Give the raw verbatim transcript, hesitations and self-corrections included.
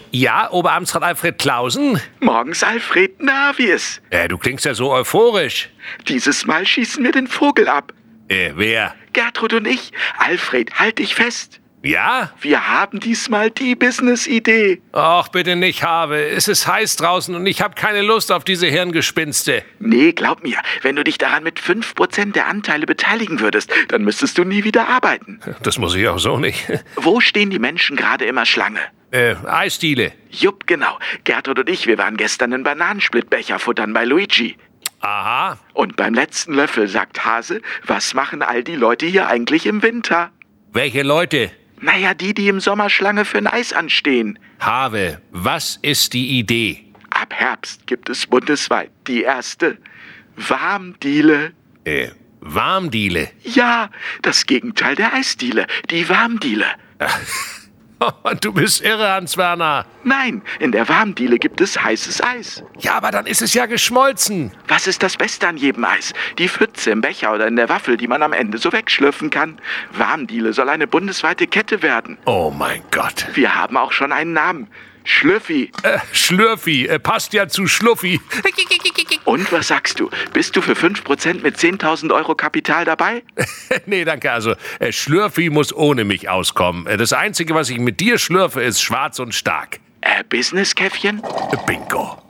Ja, Oberamtsrat Alfred Klausen? Morgens, Alfred. Na, wie ist? Äh, du klingst ja so euphorisch. Dieses Mal schießen wir den Vogel ab. Äh, wer? Gertrud und ich. Alfred, halt dich fest. Ja? Wir haben diesmal die Business-Idee. Ach, bitte nicht, Have. Es ist heiß draußen und ich habe keine Lust auf diese Hirngespinste. Nee, glaub mir, wenn du dich daran mit fünf Prozent der Anteile beteiligen würdest, dann müsstest du nie wieder arbeiten. Das muss ich auch so nicht. Wo stehen die Menschen gerade immer Schlange? Äh, Eisdiele. Jupp, genau. Gertrud und ich, wir waren gestern einen Bananensplittbecher futtern bei Luigi. Aha. Und beim letzten Löffel sagt Hase, was machen all die Leute hier eigentlich im Winter? Welche Leute? Naja, die, die im Sommer Schlange für ein Eis anstehen. Have, was ist die Idee? Ab Herbst gibt es bundesweit die erste Warmdiele. Äh, Warmdiele. Ja, das Gegenteil der Eisdiele, die Warmdiele. Du bist irre, Hans-Werner. Nein, in der Warmdiele gibt es heißes Eis. Ja, aber dann ist es ja geschmolzen. Was ist das Beste an jedem Eis? Die Pfütze im Becher oder in der Waffel, die man am Ende so wegschlürfen kann. Warmdiele soll eine bundesweite Kette werden. Oh mein Gott. Wir haben auch schon einen Namen. Schlüffi. Äh, Schlürfi. Äh, passt ja zu Schluffi. Und was sagst du? Bist du für fünf Prozent mit zehntausend Euro Kapital dabei? Nee, danke. Also, äh, Schlürfi muss ohne mich auskommen. Äh, das Einzige, was ich mit dir schlürfe, ist schwarz und stark. Äh, Business-Käffchen? Bingo.